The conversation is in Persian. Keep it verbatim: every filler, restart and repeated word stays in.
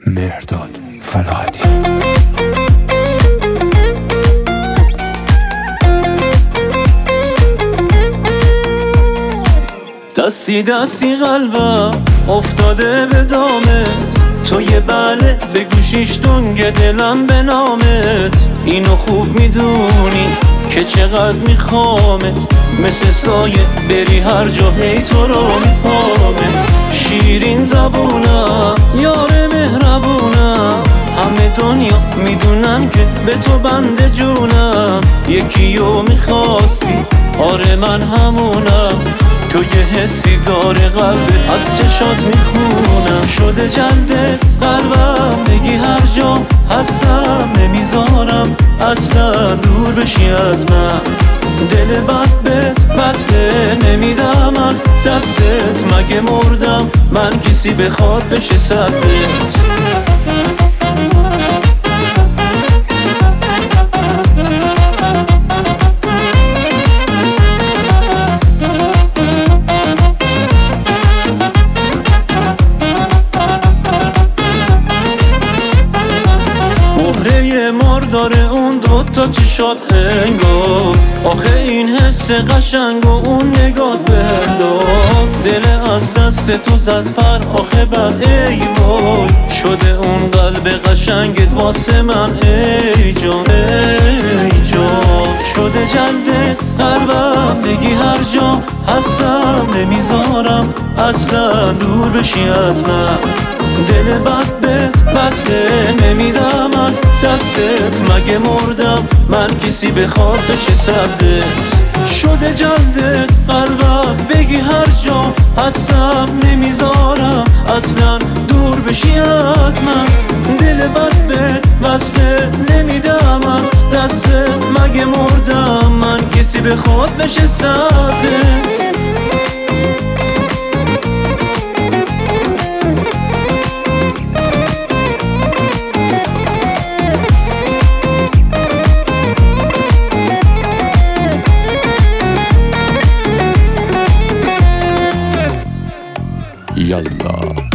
مهرداد فلاحتی. دستی دستی قلبم افتاده به دامت، تو یه بله به گوشیش دنگ دلم به نامت. اینو خوب میدونی که چقدر میخوامت، مثل سایه بری هر جا هی تو رو میپامت. شیرین زبونم یار مهربونم، همه دنیا میدونن که به تو بنده جونم. یکیو میخواستی آره من همونم، تو یه حسی داره قلبت از چشات میخونم. شده جلدت قلبم بگی هر جا هستم، نمیذارم اصلا دور بشی از من. دل بد بهت بسته نمیدم از دستت، مگه مردم من کسی بخواد بشه صدت. مهره مار داره اون دوتا چشات انگار، آخه این حس قشنگ و اون نگات بردار. دل از دست تو زد پر آخه بد ای وای، شده اون قلب قشنگت واسه من ای جان ای جان. شده جلدت قلبم بگی هر جا هستم، نمیذارم اصلا دور بشی از من. دل بد بهت بسته نمیدم از دستت، مگه مردم من کسی بخواد بشه صدت. شده جلدت قلبم بگی هر جا هستم، نمیذارم اصلا دور بشی از من. دل بد بهت بسته نمیدم از دستت، مگه مردم من کسی بخواد بشه صدت. یالا